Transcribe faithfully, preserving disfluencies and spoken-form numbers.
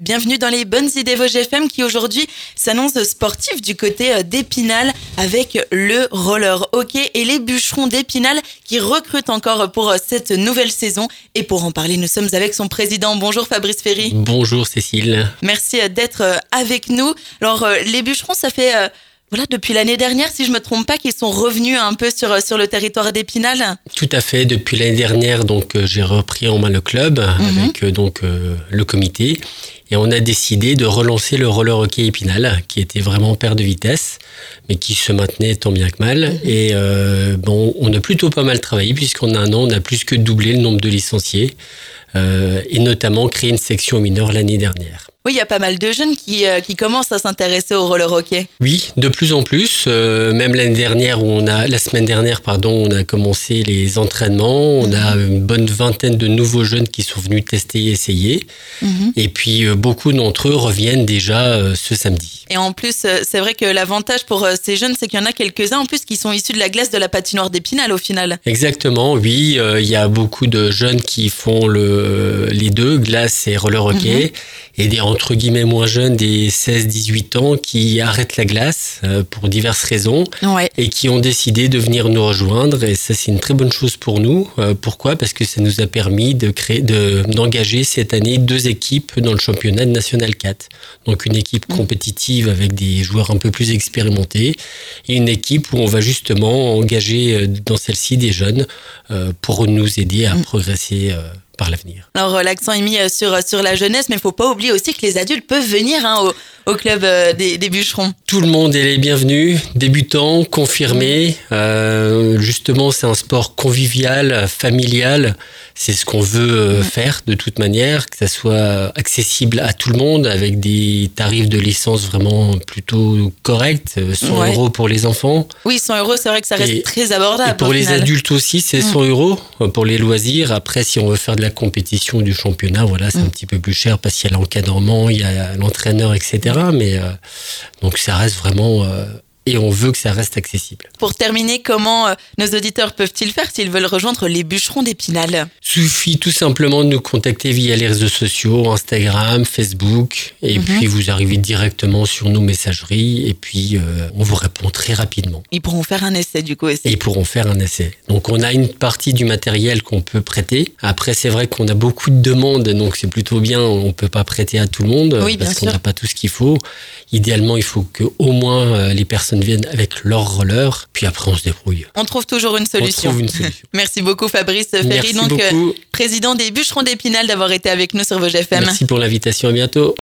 Bienvenue dans les bonnes idées Vosges F M qui aujourd'hui s'annonce sportif du côté d'Épinal avec le roller hockey et les bûcherons d'Épinal qui recrutent encore pour cette nouvelle saison. Et pour en parler, nous sommes avec son président. Bonjour Fabrice Ferry. Bonjour Cécile. Merci d'être avec nous. Alors les bûcherons, ça fait... Voilà, depuis l'année dernière, si je me trompe pas, qu'ils sont revenus un peu sur, sur le territoire d'Épinal. Tout à fait. Depuis l'année dernière, donc, j'ai repris en main le club mm-hmm. avec donc, euh, le comité. Et on a décidé de relancer le roller hockey Épinal, qui était vraiment paire de vitesse, mais qui se maintenait tant bien que mal. Mm-hmm. Et euh, bon, on a plutôt pas mal travaillé, puisqu'en un an, on a plus que doublé le nombre de licenciés, euh, et notamment créé une section mineure l'année dernière. Oui, il y a pas mal de jeunes qui, euh, qui commencent à s'intéresser au roller hockey. Oui, de plus en plus. Euh, même l'année dernière, où on a, la semaine dernière, pardon, on a commencé les entraînements. On mmh. a une bonne vingtaine de nouveaux jeunes qui sont venus tester et essayer. Mmh. Et puis, euh, beaucoup d'entre eux reviennent déjà euh, ce samedi. Et en plus, euh, c'est vrai que l'avantage pour euh, ces jeunes, c'est qu'il y en a quelques-uns en plus qui sont issus de la glace de la patinoire d'Épinal au final. Exactement, oui. Euh, il y a beaucoup de jeunes qui font le, les deux, glace et roller hockey. Mmh. Et des entre guillemets moins jeunes, des seize dix-huit ans, qui arrêtent la glace euh, pour diverses raisons ouais. et qui ont décidé de venir nous rejoindre. Et ça, c'est une très bonne chose pour nous. Euh, pourquoi ? Parce que ça nous a permis de créer, de, d'engager cette année deux équipes dans le championnat de National quatre. Donc une équipe mmh. compétitive avec des joueurs un peu plus expérimentés et une équipe où on va justement engager dans celle-ci des jeunes euh, pour nous aider à mmh. progresser euh, par l'avenir. Alors l'accent est mis sur, sur la jeunesse, mais il ne faut pas oublier aussi que les adultes peuvent venir hein, au, au club des, des bûcherons. Tout le monde est les bienvenus, débutants, confirmés. Euh, justement, c'est un sport convivial, familial. C'est ce qu'on veut mmh. faire de toute manière, que ça soit accessible à tout le monde avec des tarifs de licence vraiment plutôt corrects. cent ouais. euros pour les enfants. Oui, cent euros, c'est vrai que ça reste et, très abordable. Et pour les final. adultes aussi, c'est mmh. cent euros pour les loisirs. Après, si on veut faire de la compétition du championnat, voilà, c'est mmh. un petit peu plus cher parce qu'il y a l'encadrement, il y a l'entraîneur, et cetera. Mais euh, donc ça reste vraiment... Euh, et on veut que ça reste accessible. Pour terminer, comment euh, nos auditeurs peuvent-ils faire s'ils veulent rejoindre les bûcherons d'Épinal ? Suffit tout simplement de nous contacter via les réseaux sociaux, Instagram, Facebook, et mm-hmm. puis vous arrivez directement sur nos messageries, et puis euh, on vous répond très rapidement. Ils pourront faire un essai du coup aussi. Et ils pourront faire un essai. Donc on a une partie du matériel qu'on peut prêter. Après c'est vrai qu'on a beaucoup de demandes, donc c'est plutôt bien, on ne peut pas prêter à tout le monde, oui, parce qu'on sûr. n'a pas tout ce qu'il faut. Idéalement, il faut qu'au moins euh, les personnes viennent avec leur roller, puis après on se débrouille. On trouve toujours une solution. On trouve une solution. Merci beaucoup Fabrice Ferry, Merci donc beaucoup. Euh, président des bûcherons d'Épinal, d'avoir été avec nous sur Vosges F M. Merci pour l'invitation, à bientôt.